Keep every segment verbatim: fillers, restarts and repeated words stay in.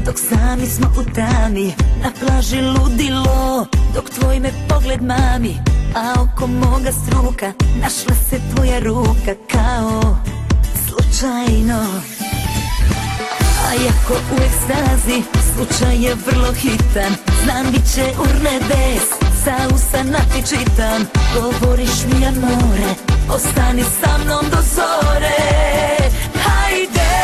dok sami smo u tami. Na plaži ludilo, dok tvoj me pogled mami. A oko moga struka našla se tvoja ruka kao slučajno. A jako u ekstazi, slučaj je vrlo hitan. Znam bit će urne des, sa usana ti čitam. Govoriš mi amore, ostani sa mnom do zore. Hajde,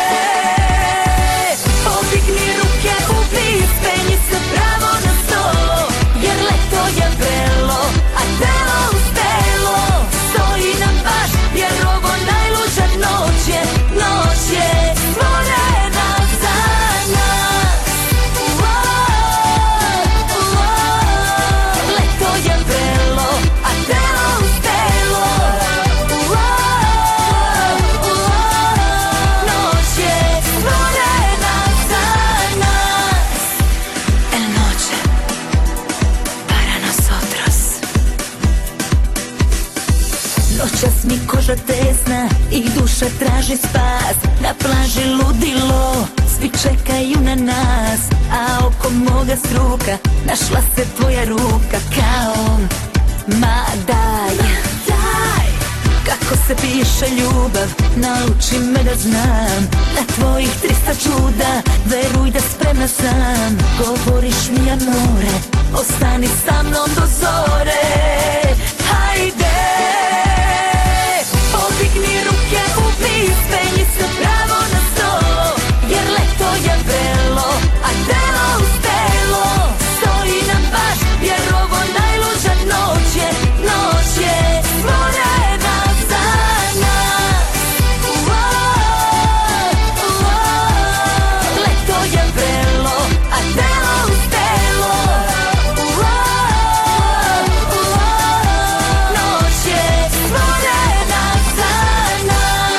podigni ruke u vis, penji se pravo na sto. Jer leto je vrelo, a telo uz telo stoji nam baš, jer ovo najluđa noć je, noć je stvorena za nas. Leto je vrelo, a telo uz telo. Noć je stvorena za nas. El noche para nosotros. Noćas mi koža tesna i duša traži spas. Na plaži ludilo, svi čekaju na nas. A oko moga struka našla se tvoja ruka kao ma daj, daj. Kako se piše ljubav, nauči me da znam. Na tvojih trista čuda, veruj da spremna sam. Govoriš mi amore, ostani sa mnom do zore. Hajde, podigni ruke u vis, penji se pravo na sto. Jer leto je vrelo, a telo uz telo stoji nam baš, jer ovo najluđa noć je, noć je stvorena za nas. Leto je vrelo, a telo uz telo. Noć je stvorena za nas.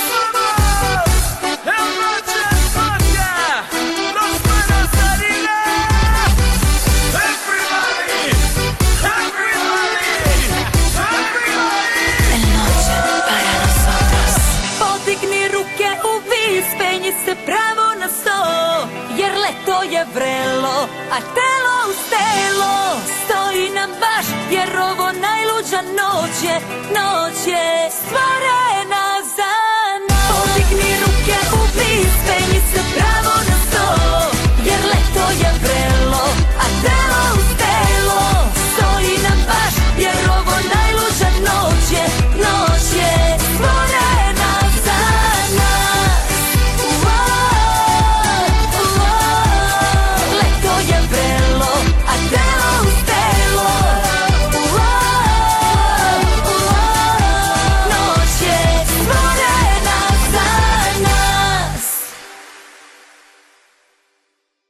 El noche para nosotros. Podigni ruke u vis, penji se pravo na sto. Jer leto je vrelo, a telo uz telo stoji nam baš, jer ovo najluđa noć je, noć je